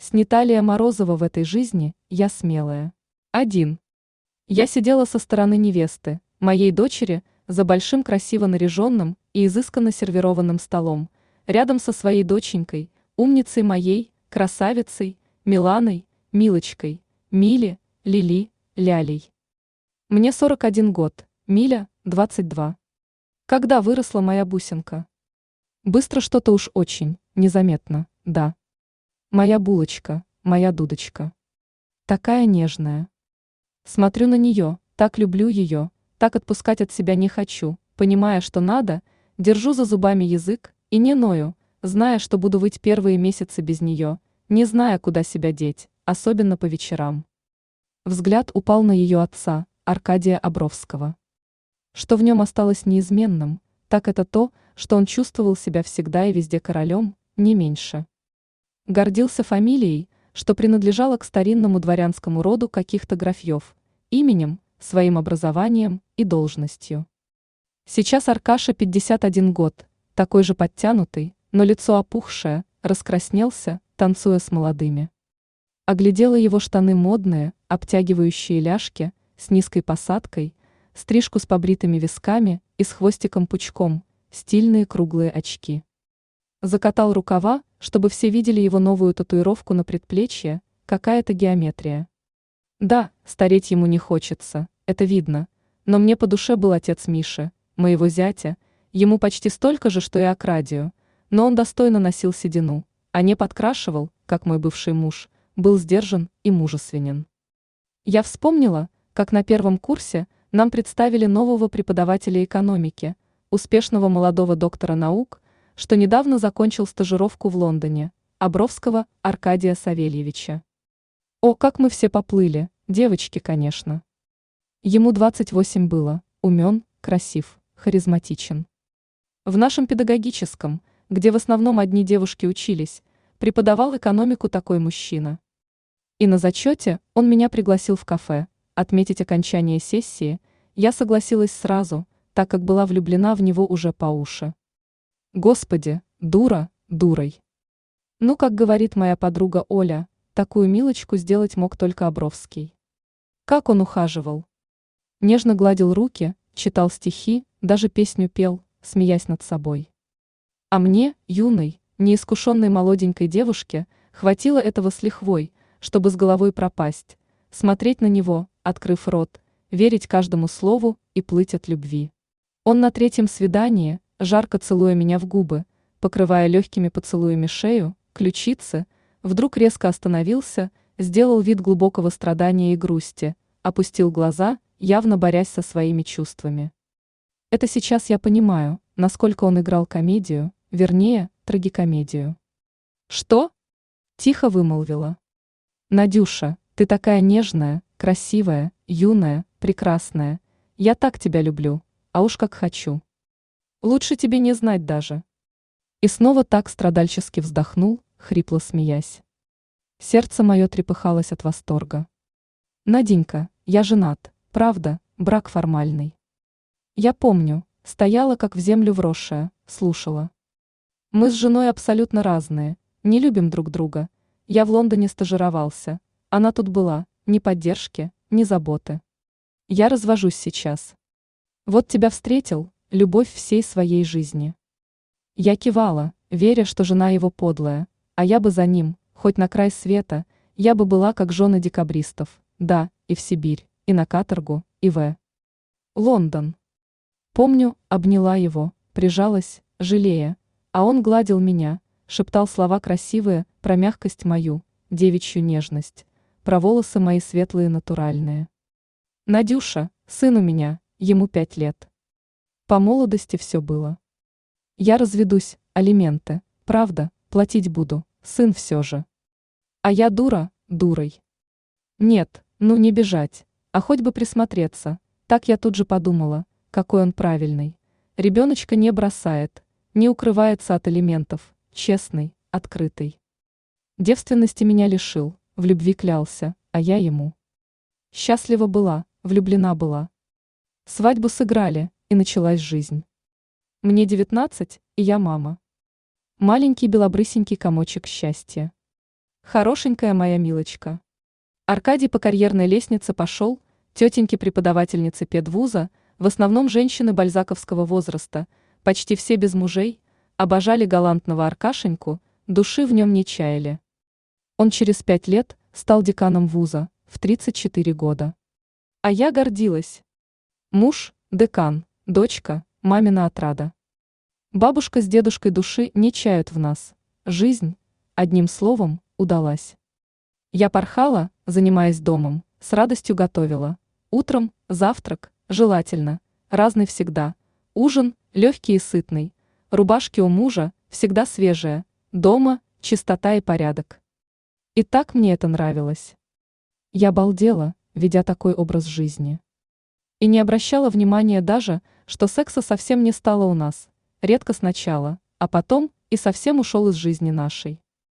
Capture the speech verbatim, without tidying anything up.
Снята ли я Морозова в этой жизни, я смелая. Один. Я сидела со стороны невесты, моей дочери, за большим красиво наряженным и изысканно сервированным столом, рядом со своей доченькой, умницей моей, красавицей, Миланой, Милочкой, Миле, Лили, Лялей. Мне сорок один год, Миля – двадцать два. Когда выросла моя бусинка? Быстро что-то уж очень, незаметно, да. Моя булочка, моя дудочка. Такая нежная. Смотрю на нее, так люблю ее, так отпускать от себя не хочу, понимая, что надо, держу за зубами язык и не ною, зная, что буду выть первые месяцы без нее, не зная, куда себя деть, особенно по вечерам. Взгляд упал на ее отца, Аркадия Обровского. Что в нем осталось неизменным, так это то, что он чувствовал себя всегда и везде королем, не меньше. Гордился фамилией, что принадлежала к старинному дворянскому роду каких-то графьев, именем, своим образованием и должностью. Сейчас Аркаша пятьдесят один год, такой же подтянутый, но лицо опухшее, раскраснелся, танцуя с молодыми. Оглядела его штаны модные, обтягивающие ляжки, с низкой посадкой, стрижку с побритыми висками и с хвостиком-пучком, стильные круглые очки. Закатал рукава, чтобы все видели его новую татуировку на предплечье, какая-то геометрия. Да, стареть ему не хочется, это видно, но мне по душе был отец Миши, моего зятя, ему почти столько же, что и Акрадию, но он достойно носил седину, а не подкрашивал, как мой бывший муж, был сдержан и мужественен. Я вспомнила, как на первом курсе нам представили нового преподавателя экономики, успешного молодого доктора наук, что недавно закончил стажировку в Лондоне, Обровского Аркадия Савельевича. О, как мы все поплыли, девочки, конечно. Ему двадцать восемь было, умен, красив, харизматичен. В нашем педагогическом, где в основном одни девушки учились, преподавал экономику такой мужчина. И на зачете он меня пригласил в кафе, отметить окончание сессии, я согласилась сразу, так как была влюблена в него уже по уши. Господи, дура, дурой. Ну, как говорит моя подруга Оля, такую милочку сделать мог только Обровский. Как он ухаживал. Нежно гладил руки, читал стихи, даже песню пел, смеясь над собой. А мне, юной, неискушенной молоденькой девушке, хватило этого с лихвой, чтобы с головой пропасть, смотреть на него, открыв рот, верить каждому слову и плыть от любви. Он на третьем свидании, жарко целуя меня в губы, покрывая легкими поцелуями шею, ключицы, вдруг резко остановился, сделал вид глубокого страдания и грусти, опустил глаза, явно борясь со своими чувствами. Это сейчас я понимаю, насколько он играл комедию, вернее, трагикомедию. «Что?» – тихо вымолвила. «Надюша, ты такая нежная, красивая, юная, прекрасная. Я так тебя люблю, а уж как хочу. Лучше тебе не знать даже». И снова так страдальчески вздохнул, хрипло смеясь. Сердце мое трепыхалось от восторга. «Наденька, я женат, правда, брак формальный». Я помню, стояла как в землю вросшая, слушала. Мы с женой абсолютно разные, не любим друг друга. Я в Лондоне стажировался, она тут была, ни поддержки, ни заботы. Я развожусь сейчас. Вот тебя встретил, любовь всей своей жизни. Я кивала, веря, что жена его подлая, а я бы за ним, хоть на край света, я бы была как жены декабристов, да, и в Сибирь, и на каторгу, и в Лондон. Помню, обняла его, прижалась, жалея, а он гладил меня, шептал слова красивые про мягкость мою, девичью нежность, про волосы мои светлые натуральные. «Надюша, сын у меня, ему пять лет. По молодости все было. Я разведусь, алименты, правда, платить буду, сын все же. А я дура, дурой. Нет, ну не бежать, а хоть бы присмотреться, так я тут же подумала, какой он правильный. Ребеночка не бросает, не укрывается от алиментов, честный, открытый. Девственности меня лишил, в любви клялся, а я ему. Счастлива была, влюблена была. Свадьбу сыграли, и началась жизнь. Мне девятнадцать, и я мама. Маленький белобрысенький комочек счастья. Хорошенькая моя милочка. Аркадий по карьерной лестнице пошел, тетеньки-преподавательницы педвуза, в основном женщины бальзаковского возраста, почти все без мужей, обожали галантного Аркашеньку, души в нем не чаяли. Он через пять лет стал деканом вуза, в тридцать четыре года. А я гордилась. Муж – декан, дочка – мамина отрада. Бабушка с дедушкой души не чают в нас. Жизнь, одним словом, удалась. Я порхала, занимаясь домом, с радостью готовила. Утром – завтрак, желательно, разный всегда. Ужин – легкий и сытный. Рубашки у мужа всегда свежие. Дома – чистота и порядок. И так мне это нравилось. Я балдела, ведя такой образ жизни. И не обращала внимания даже, что секса совсем не стало у нас. Редко сначала, а потом и совсем ушел из жизни нашей.